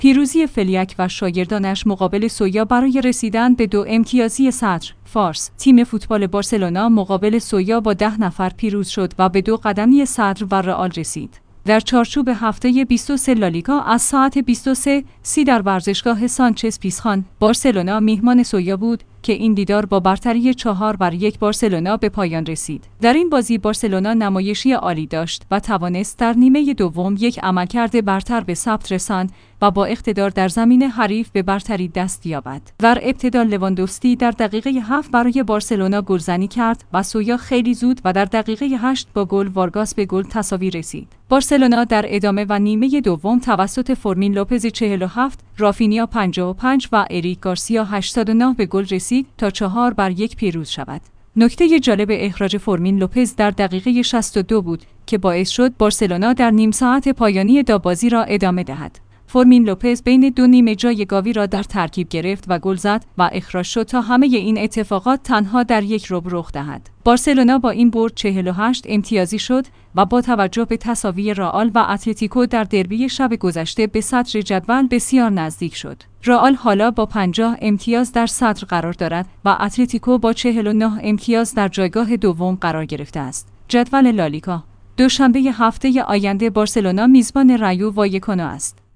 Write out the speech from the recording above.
پیروزی فلیک و شاگردانش مقابل سویا برای رسیدن به 2 امتیازی صدر فارس. تیم فوتبال بارسلونا مقابل سویا با 10 نفر پیروز شد و به 2 قدمی صدر و رئال رسید. در چارچوب هفته 23 لالیگا از ساعت 23:30 در ورزشگاه سانچز پیزخوان، بارسلونا میهمان سویا بود که این دیدار با برتری 4-1 بارسلونا به پایان رسید. در این بازی بارسلونا نمایشی عالی داشت و توانست در نیمه دوم یک عملکرد برتر به ثبت رساند و با اقتدار در زمین حریف به برتری دست یابد. در ابتدا لواندوفسکی در دقیقه 7 برای بارسلونا گلزنی کرد و سویا خیلی زود و در دقیقه 8 با گل وارگاس به گل تساوی رسید. بارسلونا در ادامه و نیمه دوم توسط فرمین لوپز 47، رافینیا 55 و اریک گارسیا 89 به گل رسید تا 4-1 پیروز شود. نکته جالب اخراج فرمین لوپز در دقیقه 62 بود که باعث شد بارسلونا در نیم ساعت پایانی بازی را ادامه دهد. فرمین لوپز بین 2 نیمه جای گاوی را در ترکیب گرفت و گل زد و اخراج شد تا همه این اتفاقات تنها در یک ربع رخ دهد. بارسلونا با این برد 48 امتیازی شد و با توجه به تساوی رئال و اتلتیکو در دربی شب گذشته به صدر جدول بسیار نزدیک شد. رئال حالا با 50 امتیاز در صدر قرار دارد و اتلتیکو با 49 امتیاز در جایگاه دوم قرار گرفته است. جدول لالیگا: دوشنبه هفته آینده بارسلونا میزبان رایو وایکانو است.